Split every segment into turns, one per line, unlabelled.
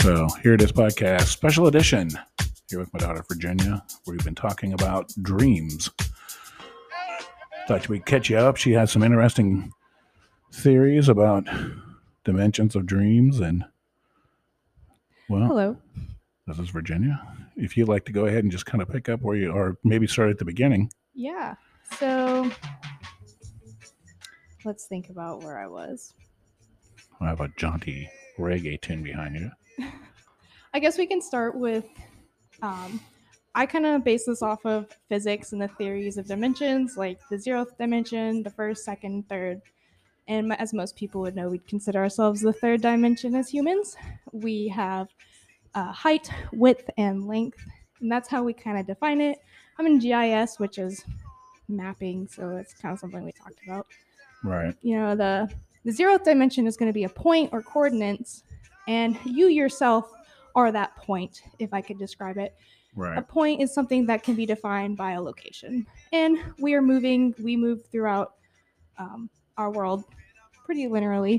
So here it is, podcast special edition. Here with my daughter Virginia. We've been talking about dreams. Thought we'd catch you up. She has some interesting theories about dimensions of dreams. And well,
hello.
This is Virginia. If you'd like to go ahead and just kind of pick up where you are, maybe start at the beginning.
Yeah. So let's think about where I was.
I have a jaunty reggae tune behind you.
I guess we can start with, I kind of base this off of physics and the theories of dimensions, like the 0th dimension, the first, second, third. And as most people would know, we'd consider ourselves the third dimension as humans. We have height, width, and length. And that's how we kind of define it. I'm in GIS, which is mapping, so it's kind of something we talked about.
Right.
You know, the 0th dimension is going to be a point or coordinates, and you yourself are that point, if I could describe it.
Right.
A point is something that can be defined by a location. And we move throughout our world pretty linearly.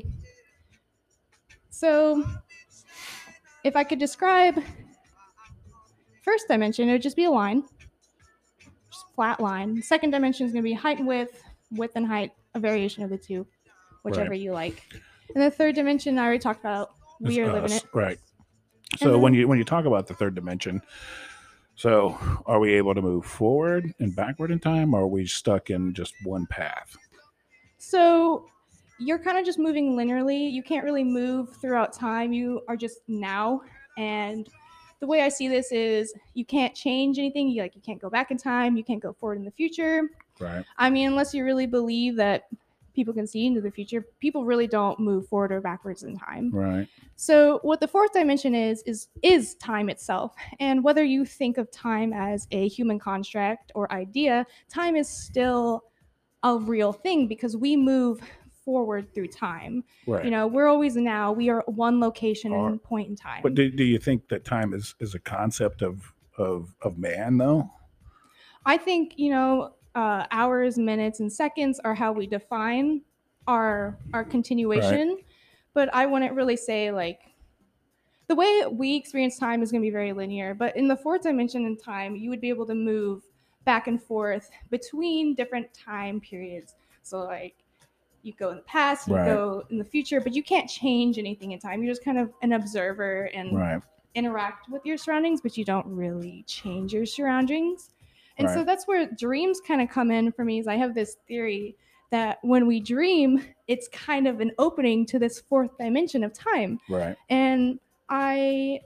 So if I could describe first dimension, it would just be a line, just flat line. Second dimension is going to be height and width and height, a variation of the two, whichever you like. And the third dimension, I already talked about. We are living it.
Right. So then, when you talk about the third dimension, so are we able to move forward and backward in time, or are we stuck in just one path?
So you're kind of just moving linearly. You can't really move throughout time. You are just now. And the way I see this is you can't change anything. You can't go back in time. You can't go forward in the future.
Right.
I mean, unless you really believe that people can see into the future, people really don't move forward or backwards in time.
Right.
So what the fourth dimension is time itself. And whether you think of time as a human construct or idea, time is still a real thing because we move forward through time.
Right.
You know, we're always now. We are one location and point in time.
But do you think that time is a concept of man, though?
I think, hours, minutes, and seconds are how we define our continuation. Right. But I wouldn't really say, the way we experience time is going to be very linear. But in the fourth dimension in time, you would be able to move back and forth between different time periods. So, you go in the past, you go in the future, but you can't change anything in time. You're just kind of an observer and interact with your surroundings, but you don't really change your surroundings. And so that's where dreams kind of come in for me. Is I have this theory that when we dream, it's kind of an opening to this fourth dimension of time.
Right.
And I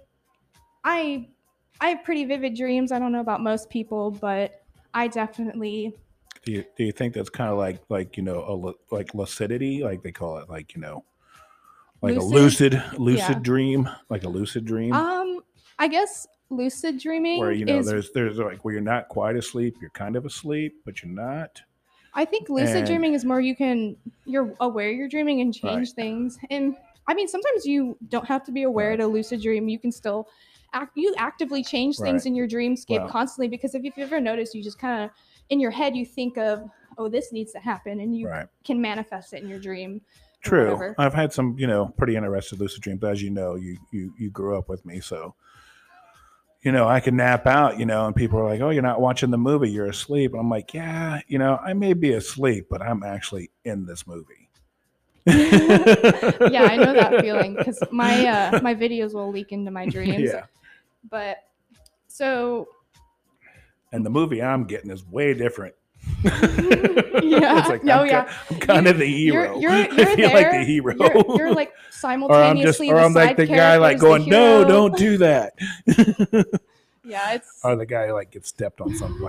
have pretty vivid dreams. I don't know about most people, but I definitely.
Do you think that's kind of like lucidity, like they call it, like lucid? A lucid dream, like a lucid dream?
I guess lucid dreaming
where there's like where you're not quite asleep, you're kind of asleep, but you're not.
I think lucid dreaming is more you're aware you're dreaming and change things. And I mean, sometimes you don't have to be aware to lucid dream. You can still actively change things in your dreamscape constantly, because if you've ever noticed, you just kind of in your head you think of, oh, this needs to happen, and you can manifest it in your dream.
True. I've had some pretty interesting lucid dreams. As you know, you grew up with me, so I can nap out, and people are like, oh, you're not watching the movie, you're asleep. And I'm like, yeah, I may be asleep, but I'm actually in this movie.
Yeah, I know that feeling, because my videos will leak into my dreams.
Yeah.
But so.
And the movie I'm getting is way different.
Yeah.
It's like, I'm kind of the hero.
You're
I feel
there.
like the hero.
You're like simultaneously
or I'm like the guy like going, no, don't do that.
Yeah, it's.
Or the guy like gets stepped on something.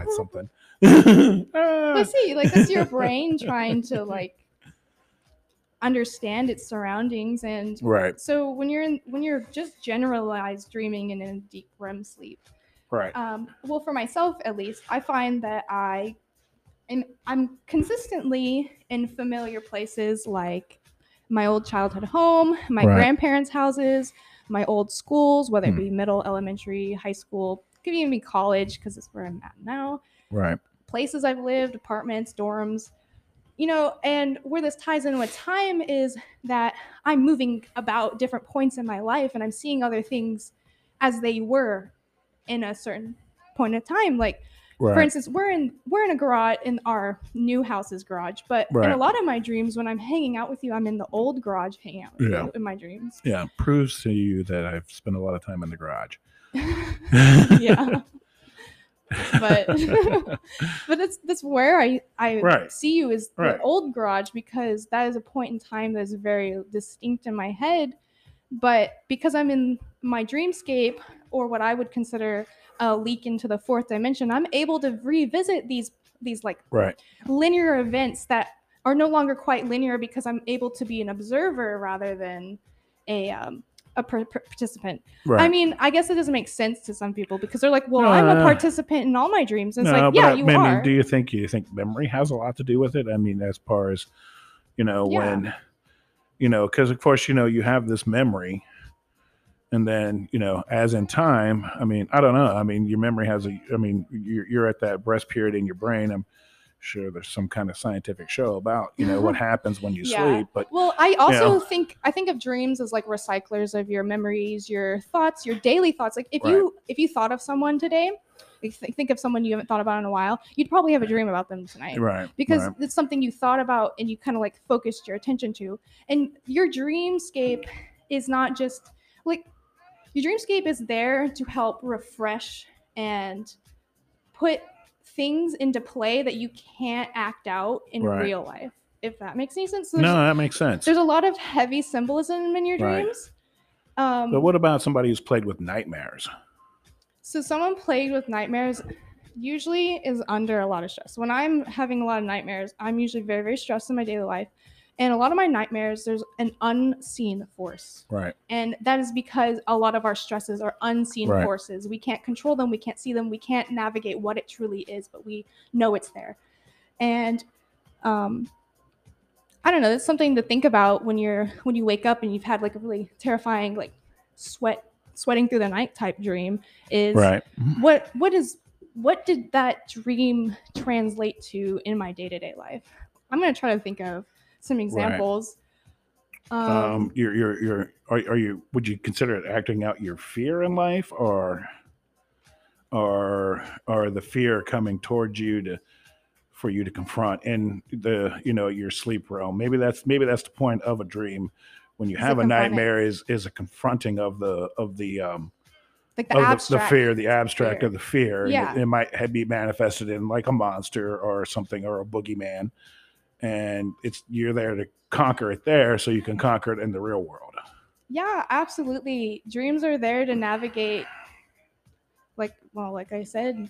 But see, that's your brain trying to understand its surroundings, and so when you're just generalized dreaming and in deep REM sleep.
Right.
Well, for myself at least, I find that I'm consistently in familiar places, like my old childhood home, my grandparents' houses, my old schools, whether it be middle, elementary, high school, could even be college, because it's where I'm at now.
Right.
Places I've lived, apartments, dorms. you know, and where this ties in with time is that I'm moving about different points in my life and I'm seeing other things as they were in a certain point of time. Like, for
Right.
instance, we're in a garage, in our new house's garage, but in a
Right.
lot of my dreams, when I'm hanging out with you, I'm in the old garage hanging out with
Yeah.
you in my dreams.
Yeah. Proves to you that I've spent a lot of time in the garage.
Yeah. But but that's where I
Right.
see you as the
Right.
old garage, because that is a point in time that's very distinct in my head. But because I'm in my dreamscape, or what I would consider a leak into the fourth dimension, I'm able to revisit these like
Right.
linear events that are no longer quite linear, because I'm able to be an observer rather than a participant.
Right.
I mean, I guess it doesn't make sense to some people, because they're like, "Well, I'm a participant in all my dreams." And it's like, yeah, you are.
Do you think memory has a lot to do with it? I mean, as far as when because of course you have this memory, and then as in time. I mean, I don't know. I mean, your memory has a. I mean, you're at that rest period in your brain. I'm sure there's some kind of scientific show about what happens when you sleep. But
well, I also think of dreams as like recyclers of your memories, your thoughts, your daily thoughts. Like if you thought of someone today, think of someone you haven't thought about in a while, you'd probably have a dream about them tonight,
right?
Because it's something you thought about and you kind of like focused your attention to. And your dreamscape is not just like, your dreamscape is there to help refresh and put things into play that you can't act out in real life, if that makes any sense. So
no, that makes sense.
There's a lot of heavy symbolism in your dreams.
But what about somebody who's played with nightmares?
So someone plagued with nightmares usually is under a lot of stress. When I'm having a lot of nightmares, I'm usually very, very stressed in my daily life. And a lot of my nightmares, there's an unseen force.
Right.
And that is because a lot of our stresses are unseen forces. We can't control them. We can't see them. We can't navigate what it truly is, but we know it's there. And I don't know. It's something to think about when you wake up and you've had like a really terrifying, like sweating through the night type dream. Is what did that dream translate to in my day-to-day life? I'm gonna try to think of some examples.
Are you? Would you consider it acting out your fear in life, or the fear coming towards you for you to confront in the your sleep realm? Maybe that's the point of a dream when you have a nightmare is a confronting of the
like the
fear, the abstract of the fear.
Yeah.
It might be manifested in like a monster or something, or a boogeyman, and you're there to conquer it there so you can conquer it in the real world.
Yeah, absolutely. Dreams are there to navigate, like I said,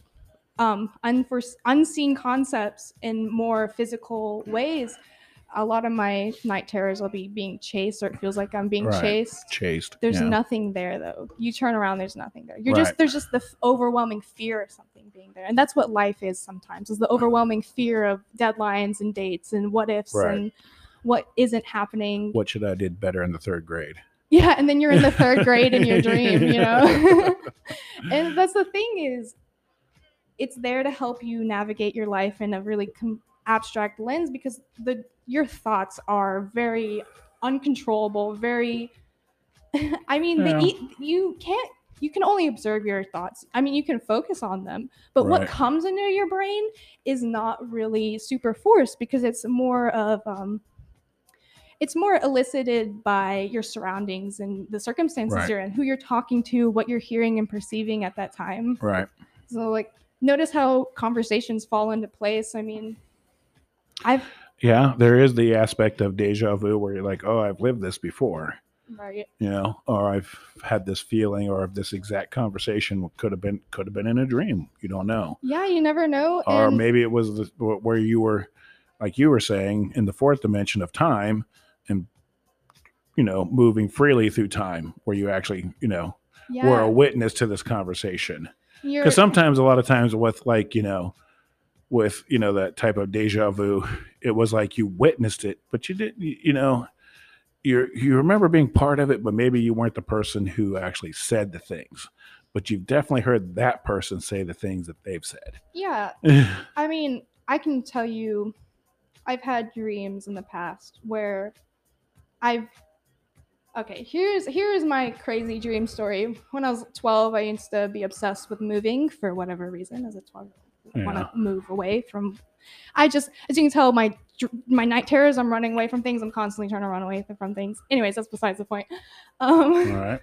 unseen concepts in more physical ways. A lot of my night terrors will be being chased, or it feels like I'm being chased. There's nothing there though. You turn around, there's nothing there. There's just the overwhelming fear of something being there, and that's what life is sometimes. Is the overwhelming fear of deadlines and dates and what ifs and what isn't happening.
What should I did better in the third grade?
Yeah, and then you're in the third grade in your dream, And that's the thing, is it's there to help you navigate your life in a really abstract lens, because your thoughts are very uncontrollable, very I mean, you can only observe your thoughts. I mean, you can focus on them, but what comes into your brain is not really super forced, because it's more of it's more elicited by your surroundings and the circumstances you're in, who you're talking to, what you're hearing and perceiving at that time.
Right.
So like, notice how conversations fall into place. I mean,
there is the aspect of deja vu where you're like, oh, I've lived this before.
Right.
Or I've had this feeling, or if this exact conversation could have been in a dream. You don't know.
Yeah, you never know.
Or maybe it was where you were, like you were saying, in the fourth dimension of time, and moving freely through time, where you actually were a witness to this conversation. Because sometimes, a lot of times, with like with that type of deja vu, it was like you witnessed it, but you didn't. You remember being part of it, but maybe you weren't the person who actually said the things. But you've definitely heard that person say the things that they've said.
Yeah. I mean, I can tell you I've had dreams in the past where I've okay, here's my crazy dream story. When I was 12, I used to be obsessed with moving for whatever reason. As a 12-year-old, want to move away from. As you can tell, my night terrors. I'm running away from things. I'm constantly trying to run away from things. Anyways, that's besides the point.
All right.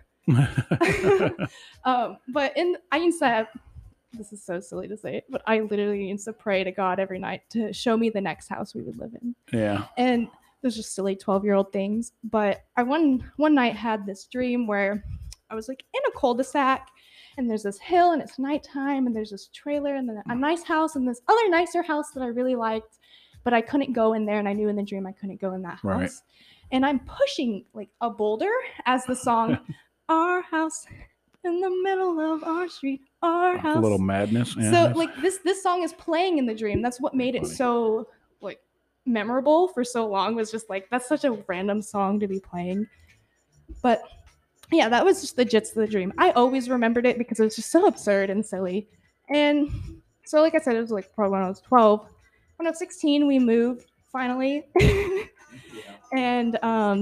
But I used to have. This is so silly to say, but I literally used to pray to God every night to show me the next house we would live in.
Yeah.
And those just silly 12-year-old things. But I one night had this dream where I was like in a cul-de-sac and there's this hill and it's nighttime and there's this trailer and then a nice house and this other nicer house that I really liked, but I couldn't go in there and I knew in the dream I couldn't go in that house.
Right.
And I'm pushing like a boulder as the song Our House in the Middle of Our Street, Our House.
A little madness. Yeah,
so like this song is playing in the dream. That's what made it so like memorable for so long, was just like, that's such a random song to be playing. But yeah, that was just the gist of the dream. I always remembered it because it was just so absurd and silly. And so like I said, it was like probably when I was 12. When I was 16, we moved finally. And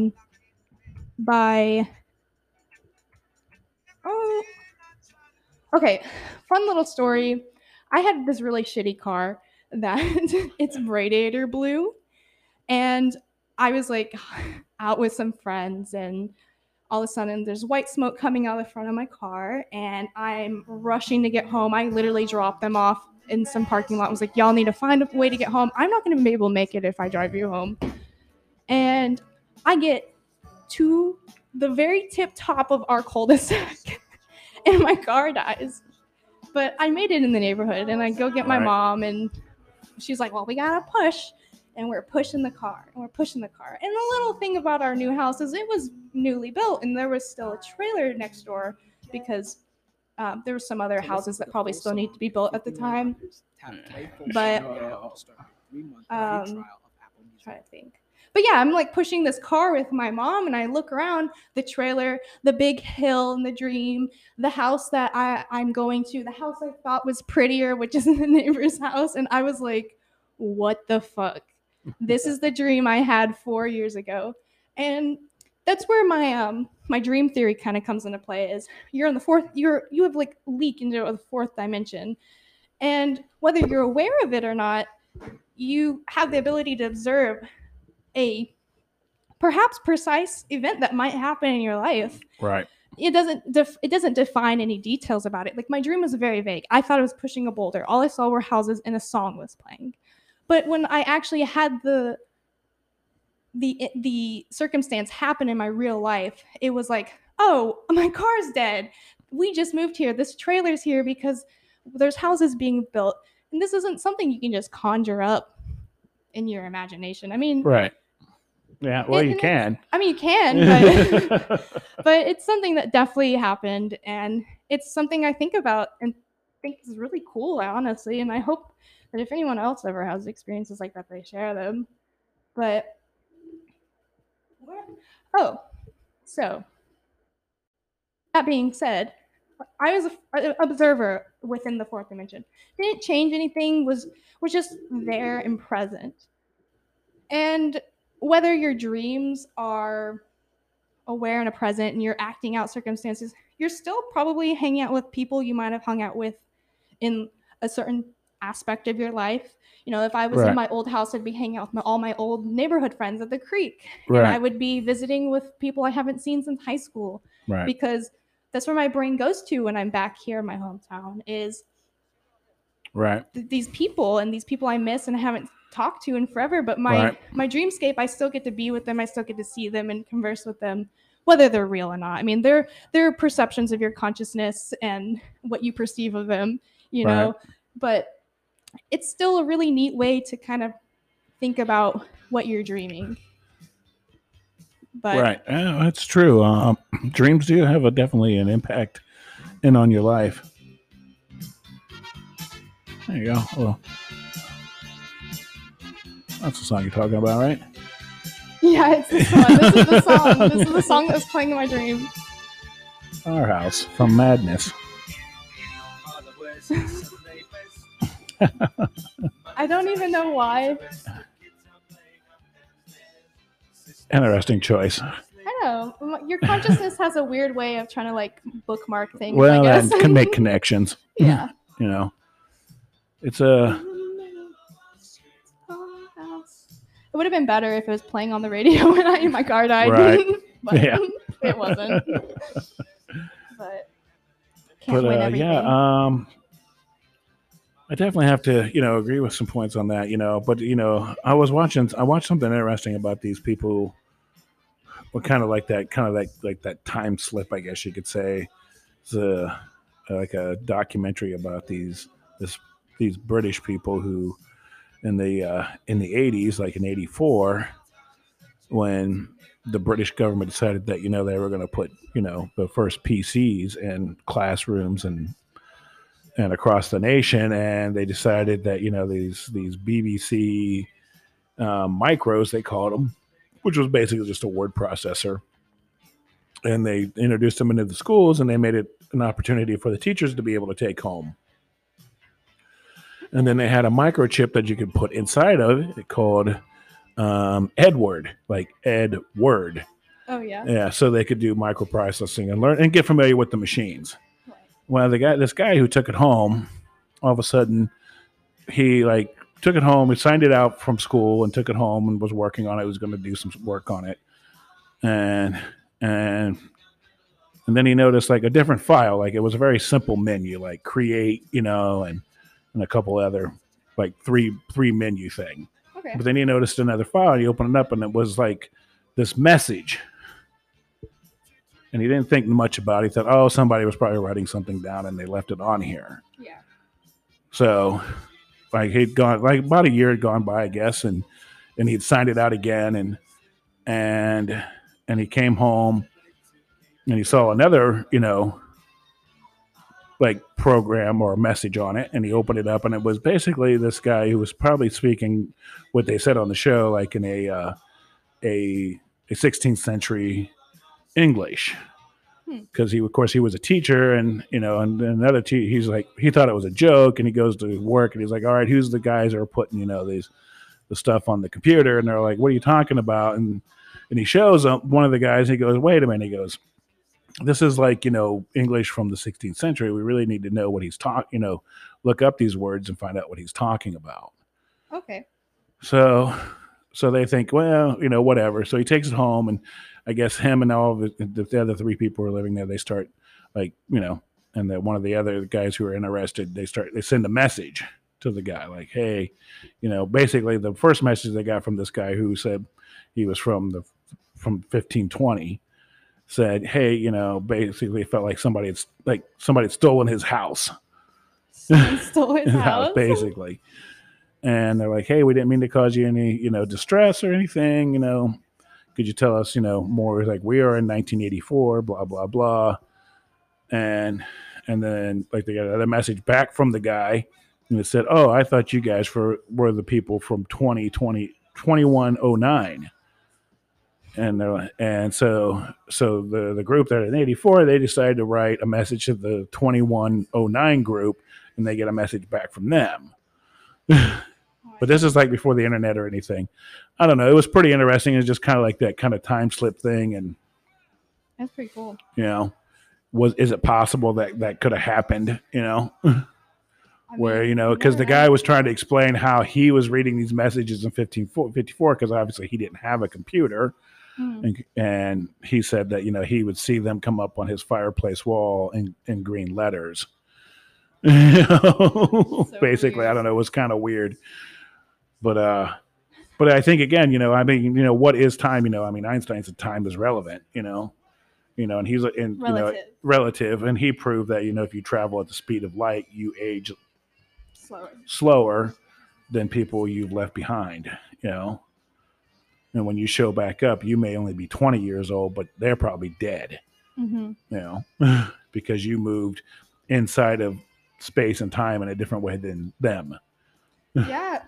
okay, fun little story. I had this really shitty car that its radiator blew, and I was like out with some friends, and all of a sudden there's white smoke coming out of the front of my car, and I'm rushing to get home. I literally dropped them off in some parking lot. I was like, y'all need to find a way to get home. I'm not going to be able to make it if I drive you home. And I get to the very tip top of our cul-de-sac and my car dies. But I made it in the neighborhood, and I go get my mom, and she's like, well, we gotta push. And we're pushing the car. And the little thing about our new house is it was newly built, and there was still a trailer next door because there were some other houses that probably still need to be built at the time. But trying to think. But yeah, I'm like pushing this car with my mom, and I look around the trailer, the big hill in the dream, the house that I'm going to, the house I thought was prettier, which is the neighbor's house. And I was like, what the fuck? This is the dream I had 4 years ago. And that's where my dream theory kind of comes into play. Is you're in the fourth, you have like leak into the fourth dimension. And whether you're aware of it or not, you have the ability to observe a perhaps precise event that might happen in your life.
Right.
It doesn't define any details about it. Like my dream was very vague. I thought I was pushing a boulder. All I saw were houses and a song was playing. But when I actually had the circumstance happen in my real life, it was like, oh, my car's dead. We just moved here. This trailer's here because there's houses being built. And this isn't something you can just conjure up in your imagination. I mean,
right. Yeah, well, you can.
I mean, you can, but it's something that definitely happened, and it's something I think about and think is really cool, honestly. And I hope that if anyone else ever has experiences like that, they share them. But so that being said, I was an observer within the fourth dimension. Didn't change anything. Was just there and present. And whether your dreams are aware and a present and you're acting out circumstances, you're still probably hanging out with people you might have hung out with in a certain aspect of your life. You know, if I was in my old house, I'd be hanging out with all my old neighborhood friends at the creek. Right. And I would be visiting with people I haven't seen since high school. Right. Because that's where my brain goes to when I'm back here in my hometown, is these people and these people I miss and I haven't talked to in forever. But my dreamscape, I still get to be with them. I still get to see them and converse with them, whether they're real or not. I mean, they're perceptions of your consciousness and what you perceive of them, you know, but it's still a really neat way to kind of think about what you're dreaming. But
that's true. Dreams do have definitely an impact on your life. There you go. Well, that's the song you're talking about, right?
Yeah, it's this one. This is the song. This is the song that was playing in my dream.
Our House from Madness.
I don't even know why.
Interesting choice.
I know. Your consciousness has a weird way of trying to like bookmark things, I
Well,
guess.
that can make connections.
Yeah.
You know, it's a.
It would have been better if it was playing on the radio when my car died.
Right.
But
Yeah.
it wasn't. But can't
But
win everything.
yeah, I definitely have to, agree with some points on that, But I watched something interesting about these people. What kind of like that, like that time slip, I guess you could say. It's like a documentary about this these British people who in the 80s, like in '84, when the British government decided that they were going to put the first PCs in classrooms and across the nation, and they decided that these BBC micros, they called them, which was basically just a word processor, and they introduced them into the schools, and they made it an opportunity for the teachers to be able to take home. And then they had a microchip that you could put inside of it called Edward, like Ed Word.
Oh yeah.
Yeah, so they could do microprocessing and learn and get familiar with the machines. Right. Well, this guy who took it home, all of a sudden, he like took it home. He signed it out from school and took it home and was working on it. He was going to do some work on it, and then he noticed like a different file. Like it was a very simple menu, like create, and a couple other like three menu thing. Okay. But then he noticed another file. And he opened it up, and it was like this message. And he didn't think much about it. He thought, oh, somebody was probably writing something down, and they left it on here.
Yeah.
So, like he'd gone, like about a year had gone by, I guess, and he'd signed it out again, and he came home, and he saw another, like program or a message on it, and he opened it up, and it was basically this guy who was probably speaking what they said on the show, like in a 16th century English, because he was a teacher, and and another he's like, he thought it was a joke, and he goes to work, and he's like, all right, who's the guys that are putting the stuff on the computer? And they're like, what are you talking about? And he shows up one of the guys. He goes, wait a minute. He goes, this is like English from the 16th century. We really need to know what he's talking. Look up these words and find out what he's talking about.
Okay.
So they think, well, whatever. So he takes it home, and I guess him and all of the other three people who are living there, they start like, and then one of the other guys who are interested, they send a message to the guy like, hey, basically the first message they got from this guy who said he was from 1520 said, hey, basically it felt like somebody had stolen his house.
Stole his house?
Basically. And they're like, hey, we didn't mean to cause you any, distress or anything, could you tell us, more? Like, we are in 1984, blah, blah, blah. And then like they got another message back from the guy, and it said, oh, I thought you guys were the people from 2109. And so the group that in 84, they decided to write a message to the 2109 group, and they get a message back from them. But this is like before the internet or anything. I don't know. It was pretty interesting. It's just kind of like that kind of time slip thing, and
that's pretty cool.
Is it possible that could have happened? Where because the guy was trying to explain how he was reading these messages in 1554, because obviously he didn't have a computer. And he said that he would see them come up on his fireplace wall in green letters. So basically, weird. I don't know. It was kind of weird, but I think again, what is time? Einstein said time is relevant. And he's relative, and he proved that if you travel at the speed of light, you age slower than people you've left behind. And when you show back up, you may only be 20 years old, but they're probably dead. Because you moved inside of space and time in a different way than them.
Yeah,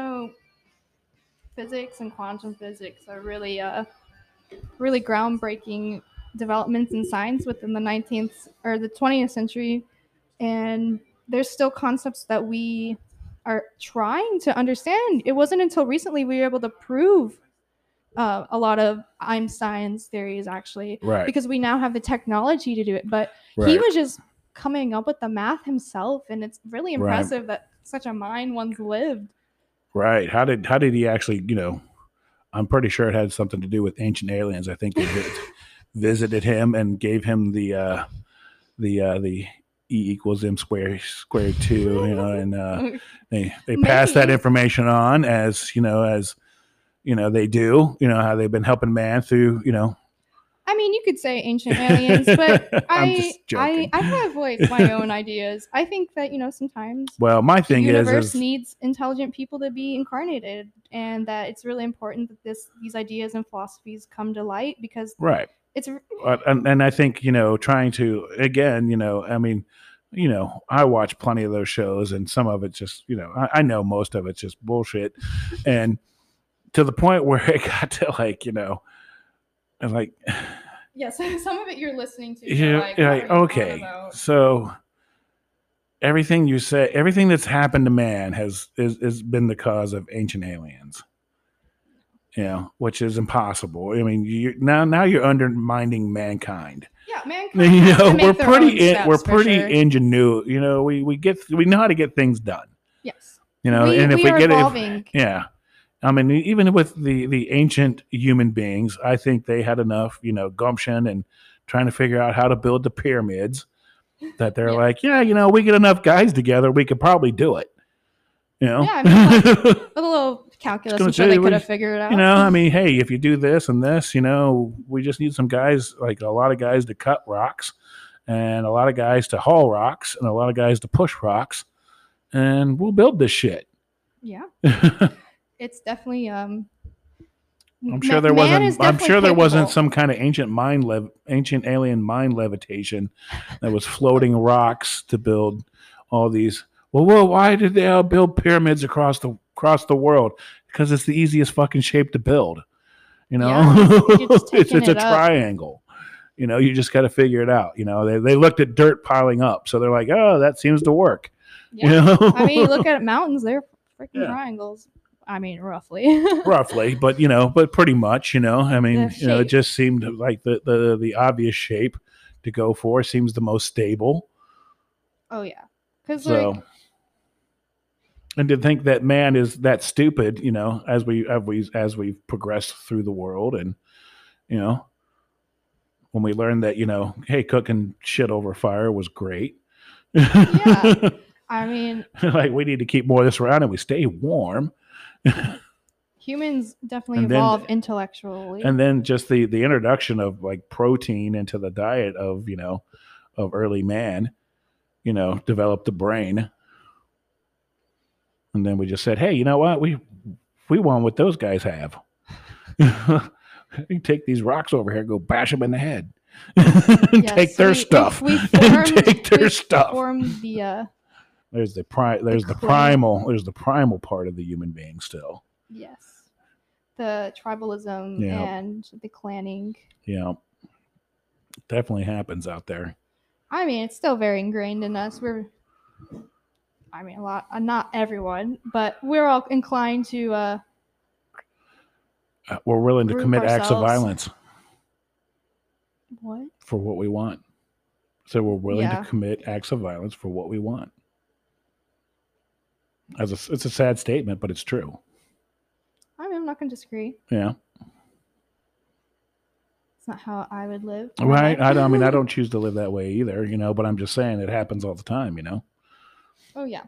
physics and quantum physics are really groundbreaking developments in science within the 19th or the 20th century, and there's still concepts that we are trying to understand. It wasn't until recently we were able to prove a lot of Einstein's theories, actually,
Right.
because we now have the technology to do it. But he
Right.
was just coming up with the math himself, and it's really
Right.
impressive that such a mind once lived.
Right. How did he actually, I'm pretty sure it had something to do with ancient aliens. I think they visited him and gave him the E equals M squared 2, and they pass that
Maybe.
information on as they do, how they've been helping man through,
I mean, you could say ancient aliens, but
I'm just joking.
I have like my own ideas. I think that sometimes
Well, my
the
thing
universe
is
needs intelligent people to be incarnated, and that it's really important that these ideas and philosophies come to light, because
right.
it's
And I think, trying to, again, I mean, I watch plenty of those shows, and some of it's just, I know most of it's just bullshit. And to the point where it got to like,
yes, some of it you're listening to.
yeah,
Like, what are you on
okay.
about?
So everything you say, everything that's happened to man has been the cause of ancient aliens. Which is impossible. I mean, now you're undermining mankind.
Yeah, mankind.
We're pretty
sure.
ingenuous. We know how to get things done.
Yes.
And if
we
we
are
get
evolving.
yeah. I mean, even with the ancient human beings, I think they had enough, gumption and trying to figure out how to build the pyramids that they're like, we get enough guys together, we could probably do it.
Yeah, I mean, like, a little calculus, I'm sure they could have figured it out.
I mean, hey, if you do this and this, we just need some guys, like a lot of guys to cut rocks, and a lot of guys to haul rocks, and a lot of guys to push rocks, and we'll build this shit.
Yeah. It's definitely
I'm sure there wasn't. I'm sure there wasn't some kind of ancient alien mind levitation that was floating rocks to build all these. Well, why did they all build pyramids across the world? Because it's the easiest fucking shape to build. It's a triangle. You just got to figure it out. They looked at dirt piling up, so they're like, oh, that seems to work.
Yeah. I mean, look at mountains; they're freaking triangles. I mean, roughly.
Roughly, but pretty much. I mean, it just seemed like the obvious shape to go for seems the most stable.
Oh yeah, because
and to think that man is that stupid, as we progress through the world, and when we learned that, hey, cooking shit over fire was great.
Yeah, I mean,
like, we need to keep more of this around, and we stay warm.
Humans definitely evolve intellectually,
and then just the introduction of like protein into the diet of of early man, developed the brain. And then we just said, hey, you know what? We want what those guys have. You take these rocks over here, go bash them in the head. Take their stuff.
There's
the primal part of the human being still.
Yes. The tribalism and the clanning.
Yeah. Definitely happens out there.
I mean, it's still very ingrained in us. A lot, not everyone, but we're all inclined to
we're willing to commit acts of violence.
What?
For what we want. So we're willing to commit acts of violence for what we want. It's a sad statement, but it's true.
I mean, I'm not going to disagree.
Yeah.
It's not how I would live.
Right. I don't choose to live that way either, but I'm just saying it happens all the time,
Oh, yeah.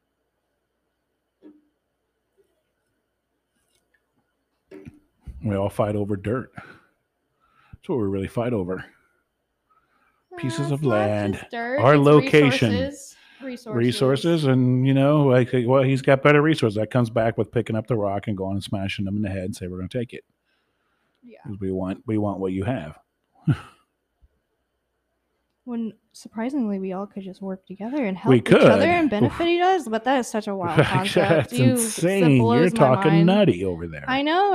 We all fight over dirt. That's what we really fight over. Pieces of land,
dirt,
our location,
resources,
and he's got better resources. That comes back with picking up the rock and going and smashing them in the head and say we're going to take it.
Yeah,
we want what you have.
When surprisingly we all could just work together and help each other and benefit each other, but that is such a wild concept.
That's insane. You're talking nutty over there.
I know.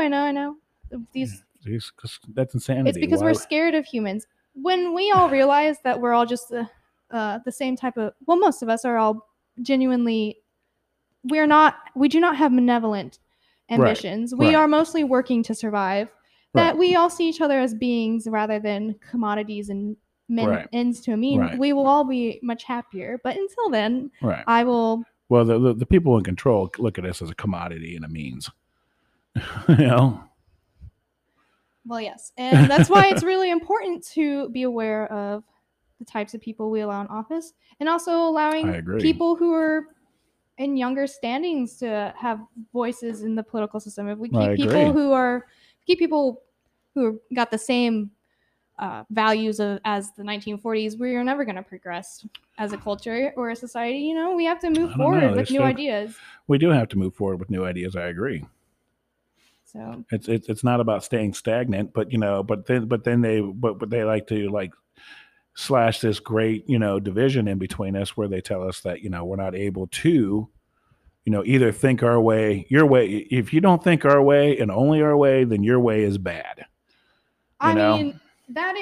That's insanity.
It's because we're scared of humans. When we all realize that we're all just the same type of, well, most of us are all genuinely, we do not have malevolent ambitions. We are mostly working to survive. that we all see each other as beings rather than commodities and ends to a mean, we will all be much happier. But until then, I will.
Well, the people in control look at us as a commodity and a means. You know.
Well, yes, and that's why it's really important to be aware of the types of people we allow in office, and also allowing people who are in younger standings to have voices in the political system. If we keep people who got the same values as the 1940s, we are never going to progress as a culture or a society. You know, we have to move forward with new ideas.
We do have to move forward with new ideas. I agree.
So
it's not about staying stagnant, but you know, but then they like to slash this great, you know, division in between us where they tell us that, you know, we're not able to, you know, either think our way, your way. If you don't think our way and only our way, then your way is bad.
I mean, that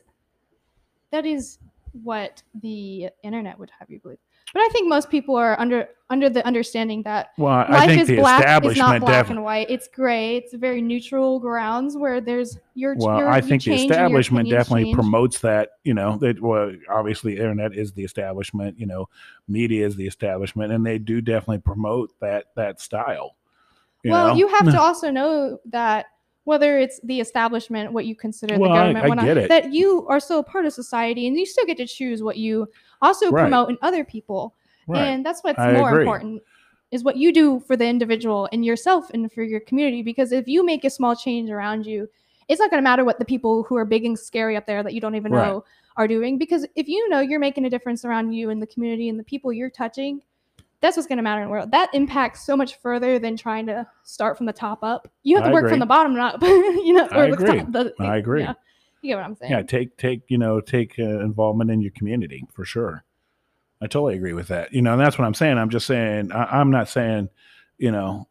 is what the internet would have you believe. But I think most people are under the understanding that life is black. It's not black and white. It's gray. It's very neutral grounds where there's
I think the establishment definitely promotes that. You know, obviously, internet is the establishment. You know, media is the establishment, and they do definitely promote that style.
You have to also know that whether it's the establishment, what you consider the government, that you are still a part of society, and you still get to choose what you also promote in other people. And that's what's more important, is what you do for the individual and yourself and for your community. Because if you make a small change around you, it's not going to matter what the people who are big and scary up there that you don't even know are doing. Because if you know you're making a difference around you and the community and the people you're touching, that's what's going to matter in the world. That impacts so much further than trying to start from the top up. You have to work from the bottom up. You know,
I agree. I agree.
Yeah. You get what I'm saying?
Yeah, take involvement in your community for sure. I totally agree with that. You know, and that's what I'm saying. I'm just saying. I'm not saying, you know.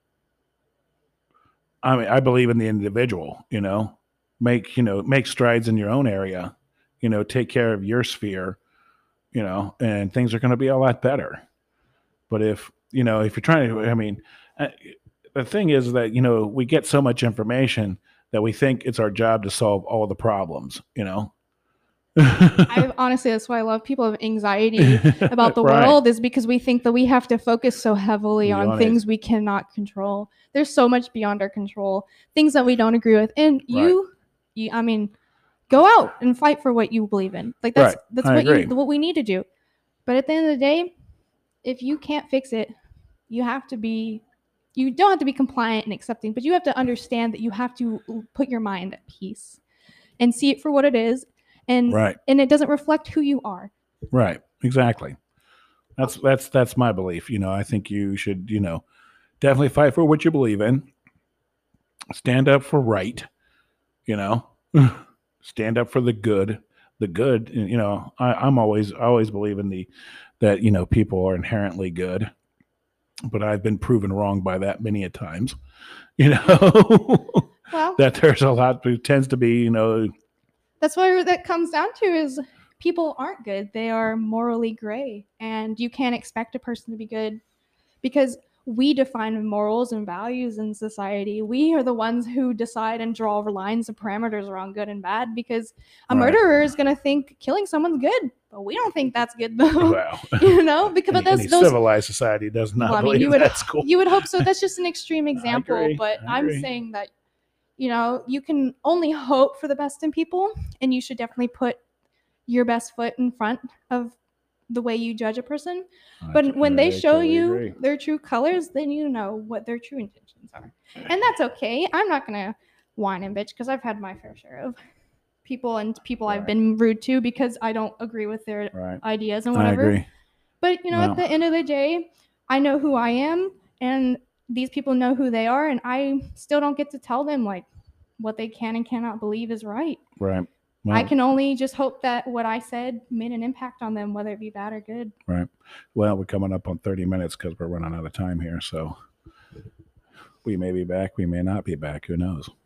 I mean, I believe in the individual. You know, make strides in your own area. You know, take care of your sphere. You know, and things are going to be a lot better. But if you're trying to, I mean, the thing is that, you know, we get so much information that we think it's our job to solve all the problems, you know.
Honestly, that's why I love people have anxiety about the world, is because we think that we have to focus so heavily on things we cannot control. There's so much beyond our control, things that we don't agree with. And I mean, go out and fight for what you believe in. Like that's what we need to do. But at the end of the day, if you can't fix it, you don't have to be compliant and accepting, but you have to understand that you have to put your mind at peace and see it for what it is. And it doesn't reflect who you are.
Right. Exactly. That's my belief. You know, I think you should, you know, definitely fight for what you believe in. Stand up for right. You know, stand up for the good. The good. You know, I always believe in that, you know, people are inherently good, but I've been proven wrong by that many a times. You know, that there's a lot who tends to be, you know.
That's what that comes down to, is people aren't good. They are morally gray, and you can't expect a person to be good because we define morals and values in society. We are the ones who decide and draw lines and parameters around good and bad, because a murderer is going to think killing someone's good, but we don't think that's good, though.
Well,
you know, because
any civilized society does not believe that's cool.
You would hope so. That's just an extreme example, but I'm saying that, you know, you can only hope for the best in people, and you should definitely put your best foot in front of the way you judge a person. But when they show you their true colors, then you know what their true intentions are. And that's okay. I'm not going to whine and bitch, because I've had my fair share of people I've been rude to because I don't agree with their ideas and whatever.
I agree.
But, you know, at the end of the day, I know who I am, and these people know who they are, and I still don't get to tell them, like, what they can and cannot believe is right.
Right. Well,
I can only just hope that what I said made an impact on them, whether it be bad or good.
Right. Well, we're coming up on 30 minutes because we're running out of time here. So we may be back. We may not be back. Who knows?